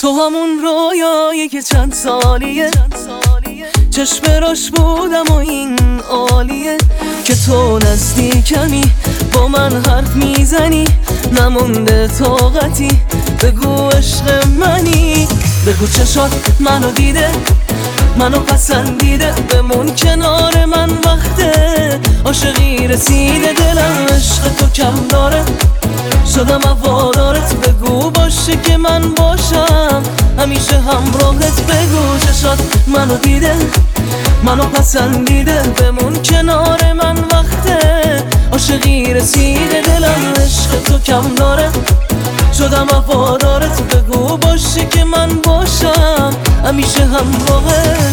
تو همون رویایی که چند سالیه چشم راش بودم و این عالیه که تو نزدیکمی با من حرف میزنی نمونده طاقتی بگو عشق منی بگو چشات منو دیده منو پسندیده بمون کنار من وقته عاشقی رسیده دلم عشق تو کم داره شدم هوادارت بگو باشه که من باشم همیشه همراهت بگو چشات منو دیده منو پسندیده بمون کنار من وقته عاشقی رسیده دلم عشق تو کم داره شدم هوادارت بگو باشه که من باشم همیشه همراهت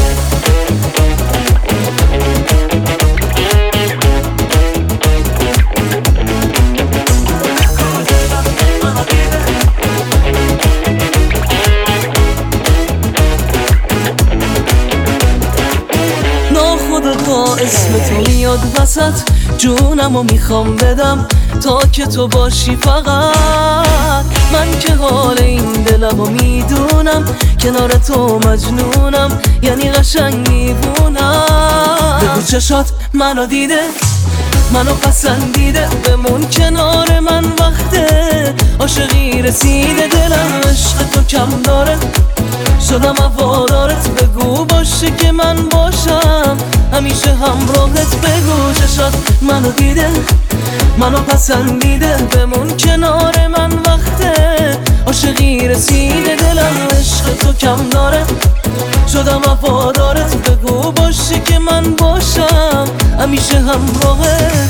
با اسم تو میاد وسط جونمو میخوام بدم تا که تو باشی فقط من که حال این دلمو میدونم کنار تو مجنونم یعنی قشنگ میبونم بگو چشات منو دیده منو پسندیده بمون کنار من وقته عاشقی رسیده دلم عشق تو کم داره شدم هوادارت بگو باشه که من باشم همیشه همراهت بگو چشات منو دیده منو پسندیده بمون کنار من وقته عاشقی رسیده دلم عشق تو کم داره شدم هوادارت بگو باشه که من باشم همیشه همراهت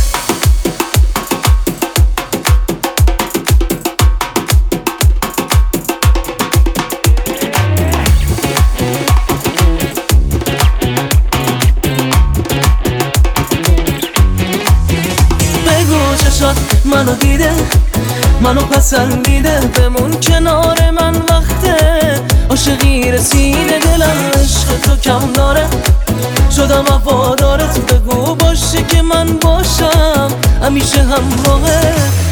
چشات منو دیده منو پسندیده بمون کنار من وقته عاشقی رسیده دلم عشق تو کم داره شدم هوادارت بگو باشه که من باشم همیشه همراهت